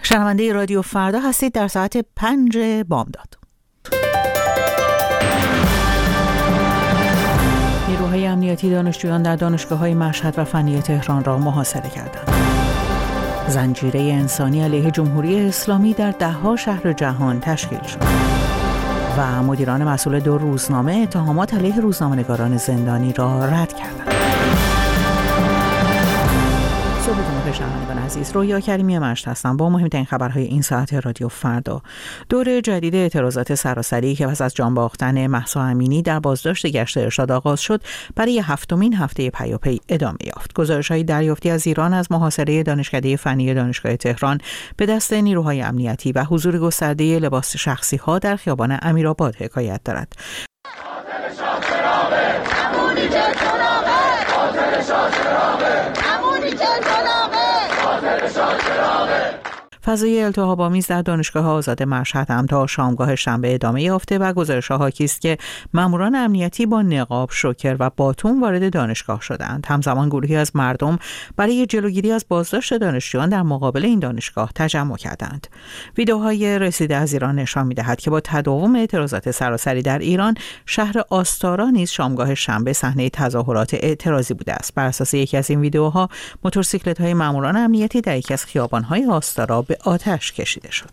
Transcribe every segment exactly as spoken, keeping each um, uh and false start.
شنونده رادیو فردا هستید در ساعت پنج بامداد. نیروهای امنیتی دانشجویان در دانشگاه‌های مشهد و فنی تهران را محاصره کردند. زنجیره انسانی علیه جمهوری اسلامی در ده‌ها شهر جهان تشکیل شد و مدیران مسئول دو روزنامه اتهامات علیه روزنامه‌نگاران زندانی را رد کردند. صبحتون بخیر شنوندگان عزیز، رویا کریمی مشت هستم با مهمترین خبرهای این ساعت رادیو فردا. دور جدید اعتراضات سراسری که پس از جان باختن مهسا امینی در بازداشت گشت ارشاد آغاز شد، برای هفتمین هفته پیاپی ادامه یافت. گزارش‌های دریافتی از ایران از محاصره دانشکده فنی دانشگاه تهران به دست نیروهای امنیتی و حضور گسترده لباس شخصی‌ها در خیابان امیرآباد حکایت دارد. فضای التهاب‌آمیز در دانشگاه آزاد مشهد هم تا شامگاه شنبه ادامه یافته و گزارش‌ها حاکی است که ماموران امنیتی با نقاب، شوکر و باتون وارد دانشگاه شدند. همزمان گروهی از مردم برای جلوگیری از بازداشت دانشجویان در مقابل این دانشگاه تجمع کردند. ویدئوهای رسیده از ایران نشان می‌دهد که با تداوم اعتراضات سراسری در ایران، شهر آستارا نیز شامگاه شنبه صحنه تظاهرات اعتراضی بوده است. بر اساس یکی از این ویدئوها، موتورسیکلت‌های ماموران امنیتی در یکی از خیابان‌های آستارا به آتش کشیده شد.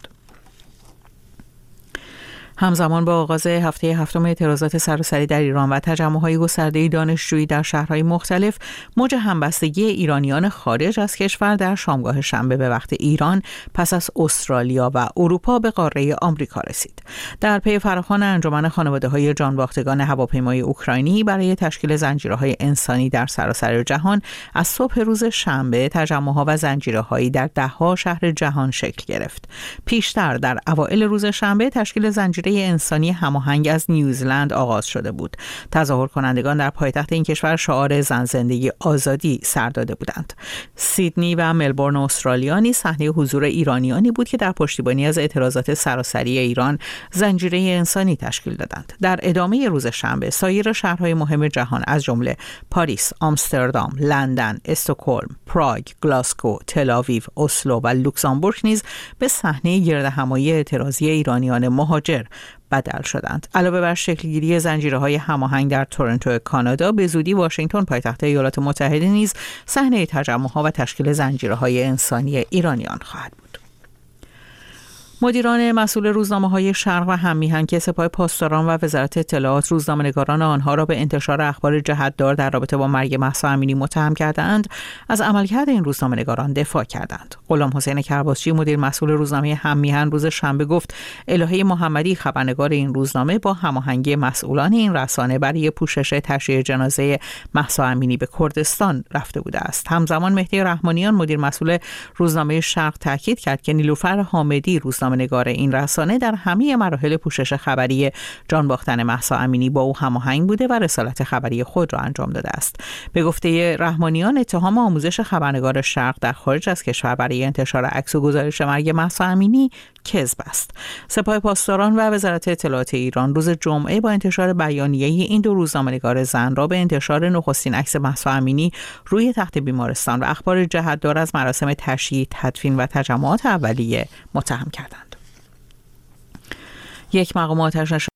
همزمان با آغاز هفته هفتم اعتراضات سراسری در ایران و تجمع‌های گسترده دانشجویی در شهرهای مختلف، موج همبستگی ایرانیان خارج از کشور در شامگاه شنبه به وقت ایران پس از استرالیا و اروپا به قاره آمریکا رسید. در پی فراخوان انجمن خانواده‌های جانباختگان هواپیمای اوکراینی برای تشکیل زنجیره‌های انسانی در سراسر جهان، از صبح روز شنبه تجمع‌ها و زنجیره‌هایی در ده‌ها شهر جهان شکل گرفت. پیشتر در اوایل روز شنبه تشکیل زنجیره انسانی هماهنگ از نیوزلند آغاز شده بود. تظاهر کنندگان در پایتخت این کشور شعار زن زندگی آزادی سر داده بودند. سیدنی و ملبورن استرالیا نیز صحنه حضور ایرانیانی بود که در پشتیبانی از اعتراضات سراسری ایران زنجیره انسانی تشکیل دادند. در ادامه روز شنبه سایر شهرهای مهم جهان از جمله پاریس، آمستردام، لندن، استکهلم، پراگ، گلاسگو، تل‌آویو، اسلو و لوکزامبورگ نیز به صحنه گردهمایی اعتراضی ایرانیان مهاجر بدل شدند. علاوه بر شکلگیری زنجیره‌های هماهنگ در تورنتو کانادا، به زودی واشنگتن پایتخت ایالات متحده نیز صحنه تجمع‌ها و تشکیل زنجیره‌های انسانی ایرانیان خواهد بود. مدیران مسئول روزنامه‌های شرق و هم‌میهن که سپاه پاسداران و وزارت اطلاعات روزنامه‌نگاران آنها را به انتشار اخبار جهت‌دار در رابطه با مرگ مهسا امینی متهم کردند، از عملکرد این روزنامه‌نگاران دفاع کردند. غلام حسین کرباسچی، مدیر مسئول روزنامه هم‌میهن، روز شنبه گفت الهه محمدی، خبرنگار این روزنامه، با هماهنگی مسئولان این رسانه برای پوشش تشییع جنازه مهسا امینی به کردستان رفته بوده است. همزمان مهدی رحمانیان، مدیر مسئول روزنامه شرق، تاکید کرد که نیلوفر حامدی، روزنامه نگار این رسانه، در همه مراحل پوشش خبری جان باختن مهسا امینی با او هماهنگ بوده و رسالت خبری خود را انجام داده است. به گفته رحمانیان، اتهام آموزش خبرنگار شرق در خارج از کشور برای انتشار عکس و گزارش مرگ مهسا امینی کذب است. سپاه پاسداران و وزارت اطلاعات ایران روز جمعه با انتشار بیانیه این دو روزنامه‌نگار زن را به انتشار نخستین عکس مهسا امینی روی تخت بیمارستان و اخبار جهت‌دار از مراسم تشییع، تدفین و تجمعات اولیه متهم کردند. یک مقام آتش